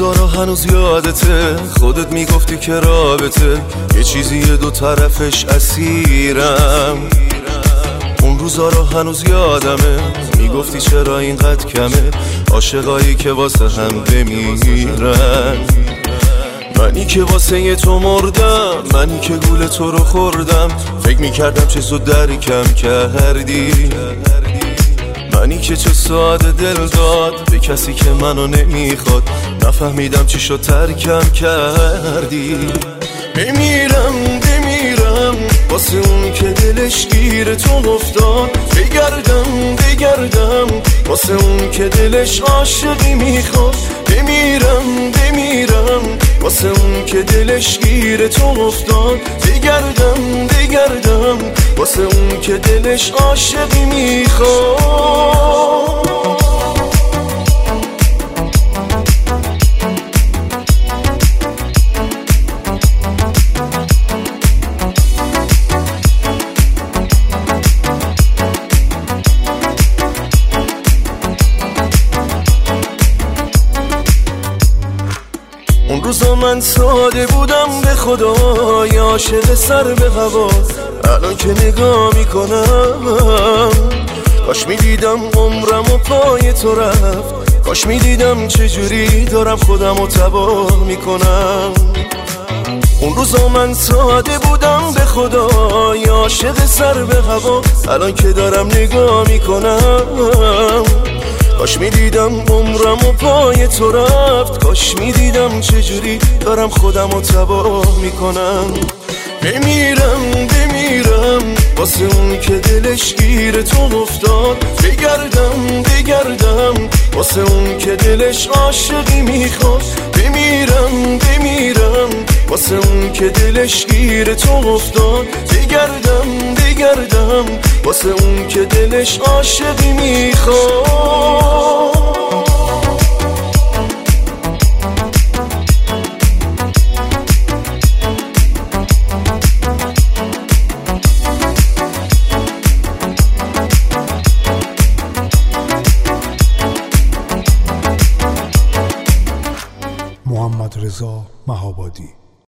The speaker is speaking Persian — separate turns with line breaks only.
روزا رو هنوز یادته، خودت میگفتی که رابطه یه چیزیه دو طرفش اسیرم. اون روزا رو هنوز یادمه، میگفتی چرا اینقدر کمه عاشقایی که واسه هم بمیرن. منی که واسه تو مردم، منی که گول تو رو خوردم، فکر میکردم چه زود درکم کردی. منی که چه ساده دل داد به کسی که منو نمیخواد، نفهمیدم چی شد ترکم کردی. بمیرم واسه اون که دلش گیر تو افتاد، بگردم واسه اون که دلش عاشقی میخواد. بمیرم واسه اون که دلش گیر تو افتاد، بگردم واسه اون که دلش عاشقی میخواد. اون روزا من ساده بودم به خدا، عاشق سر به هوا. الان که نگاه میکنم کاش میدیدم عمرم و پای تو رفت، کاش میدیدم چجوری دارم خودم رو تباه میکنم. اون روزا من ساده بودم به خدا، عاشق سر به هوا. الان که دارم نگاه میکنم کاش میدیدم عمرم و پای تو رفت، کاش میدیدم چجوری دارم خودم رو تباه میکنم. بمیرم واسه اون که دلش گیر تو افتاد، بگردم واسه اون که دلش عاشقی میخواد. بمیرم واسه اون که دلش گیر تو افتاد، بگردم واسه اون که دلش عاشقی میخواد.
محمد رضا مهابادی.